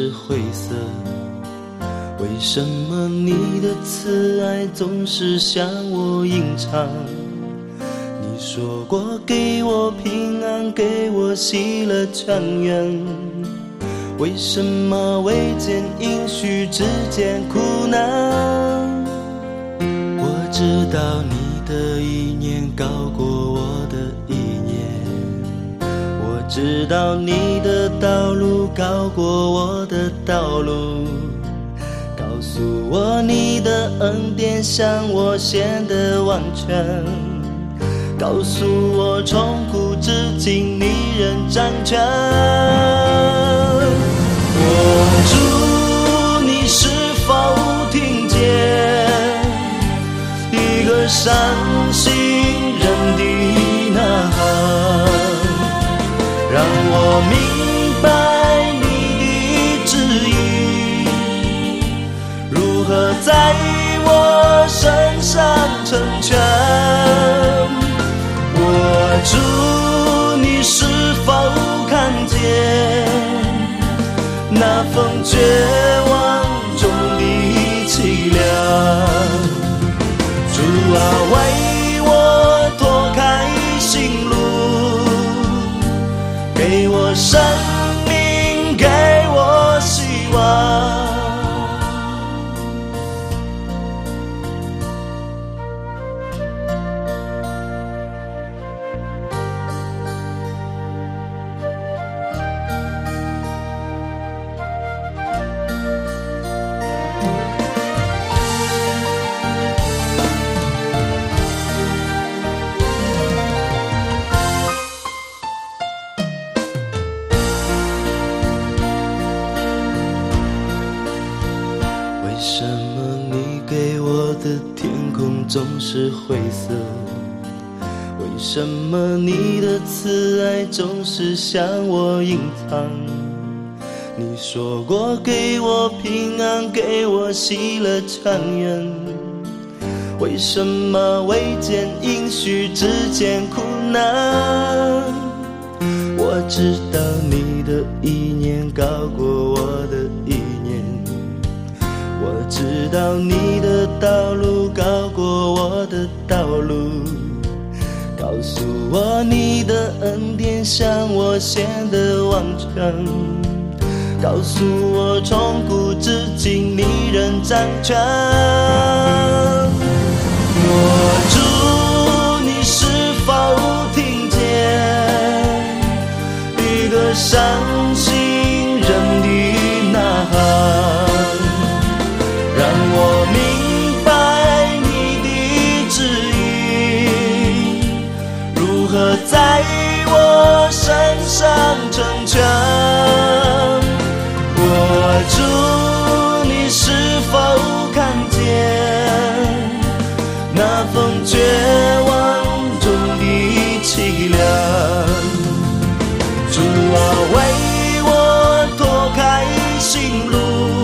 是灰色？为什么你的慈爱总是向我隐藏？你说过给我平安，给我喜乐泉源，为什么未见应许之间苦难？我知道你的意念高过我的意念，我知道你的道路高过我的道路，告诉我你的恩典向我显得完全，告诉我从古至今你仍掌权。主，你是否听见一个伤心人的呐喊？让我明白你的旨意，如何在我身上成全。主，你是否看见那份绝望中的凄凉？主啊，为我拓开心路，给我生命，给我希望。为什么你给我的天空总是灰色？为什么你的慈爱总是向我隐藏？你说过给我平安，给我喜乐泉源，为什么未见应许之间苦难？我知道你的意念高过我的意念，我知道你的道路高过我的道路，告诉我你的恩典向我显得完全，告诉我从古至今你仍掌权。主，你是否听见一个伤心人的呐喊？让我明白你的旨意，如何在我身上成全。主，你是否看见那份绝望中的凄凉？主啊，为我拓开心路，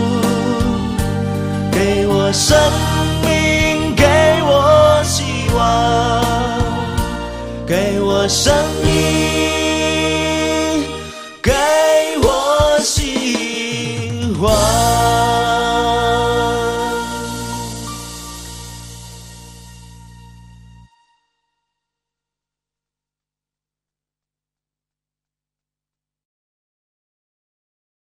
给我生命，给我希望，给我生